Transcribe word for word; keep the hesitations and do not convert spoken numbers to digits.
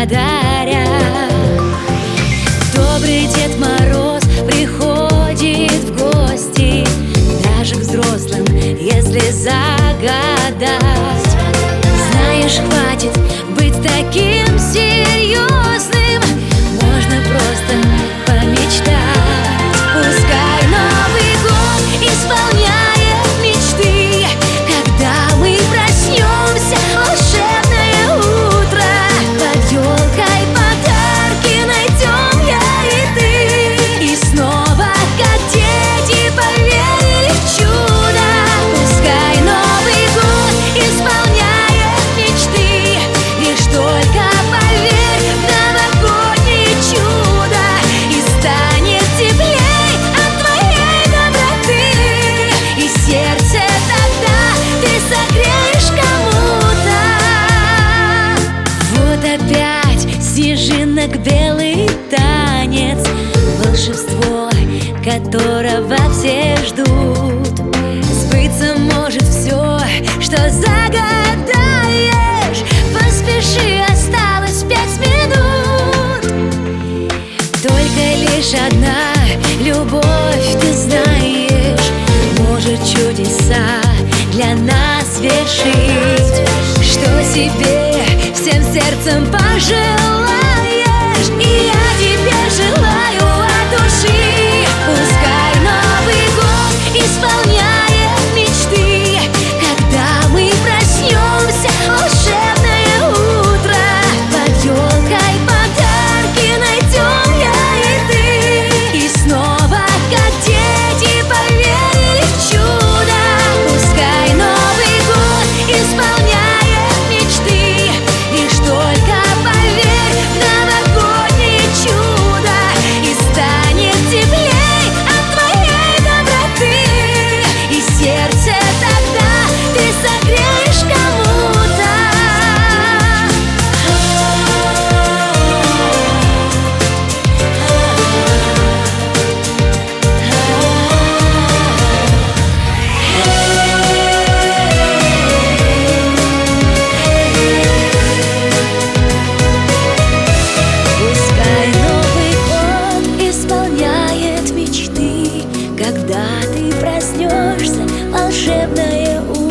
подаря. Добрый Дед Мороз приходит в гости даже к взрослым, если загадать. Знаешь, хватит быть таким серьезным, можно просто помечтать. Пускай Новый год исполняет мечты, когда мы проснемся, волшебное утро. Под елкой подарки найдем я и ты, и снова, как дети, поверили в чудо. Пускай Новый год исполняет мечты, лишь только поверь в новогоднее чудо, и станет теплей от твоей доброты, и сердце тогда ты согреешь кому-то. Вот опять снежинок белый танец, волшебство, которого все ждут. Сбыться может все, что загадаешь. Поспеши, осталось пять минут. Только лишь одна любовь, ты знаешь, может чудеса для нас вершить. Что себе всем сердцем пожелаешь, и я тебе желаю от души. Пускай Новый год исполняет мечты, когда мы проснемся, волшебное утро. Под елкой подарки найдем я и ты, и снова, как дети, поверили в чудо. Пускай Новый год исполняет мечты, лишь только поверь в новогоднее чудо, и станет теплей от твоей доброты, и сердце тогда ты согреешь кому-то. Пускай Новый год исполняет мечты, когда ты проснешься, волшебное утро.